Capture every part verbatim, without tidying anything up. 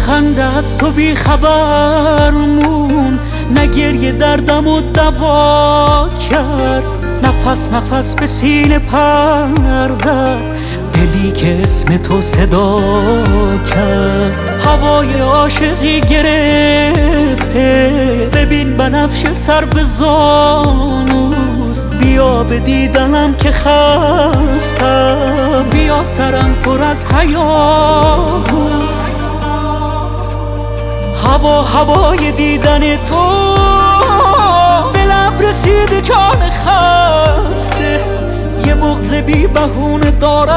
خنده از تو بی خبر موند، نه گریه دردم و دوا کرد، نفس نفس به سینه پر زد، دلی که اسم تو صدا کرد. هوای عاشقی گرفته، ببین بنفش سر به زانوست، بیا به دیدنم که خستم، بیا سرم پر از هیاهوست. هوا هوای دیدن تو، به لب رسید جان خسته، یه بغض بی بهونه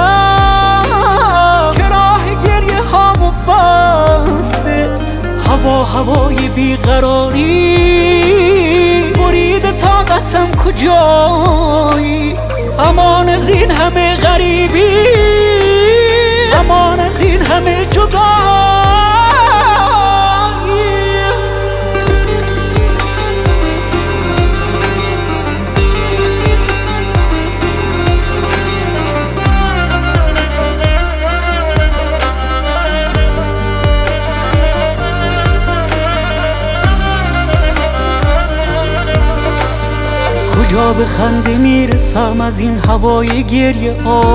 دارم که راه گریه هامو بسته. هوا هوای بیقراری، برید طاقتم کجایی، امان از این همه غریبی، امان از این همه جدایی. کجا به خنده میرسم از این هوای گریه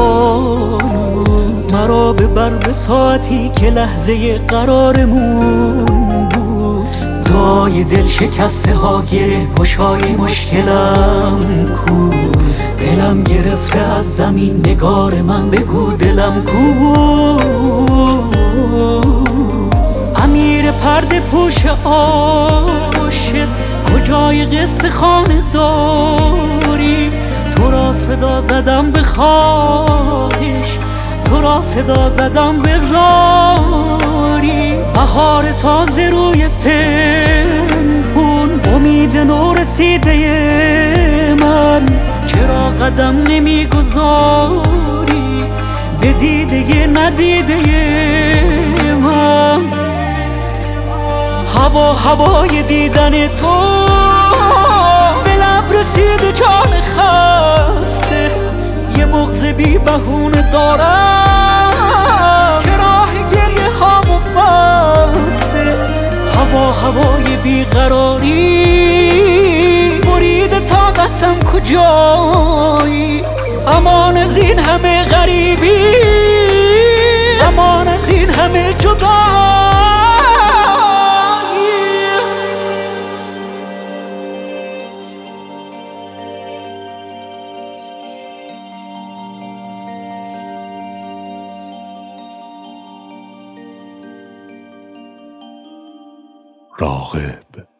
آلود، مرا ببر به ساعتی که لحظه قرارمون بود. دعای دل شکسته ها گره گشای مشکلم کو، دلم گرفته از زمین نگار من بگو دلم کو. امیر پرده پوش عاشق، کجای قصه خانه داری، تو را صدا زدم به خواهش، تو را صدا زدم به زاری. بهار تازه روی پنهون، امید نو رسیده من، چرا قدم نمیگذاری به دیده ندیده من. هوا هوای دیدن تو، به لب رسید جان خسته، یه بغض بی بهونه دارم که راه گریه هامو بسته. هوا هوای بیقراری، برید طاقتم کجایی، امان از این همه غریبی، امان از این همه جدایی. راغب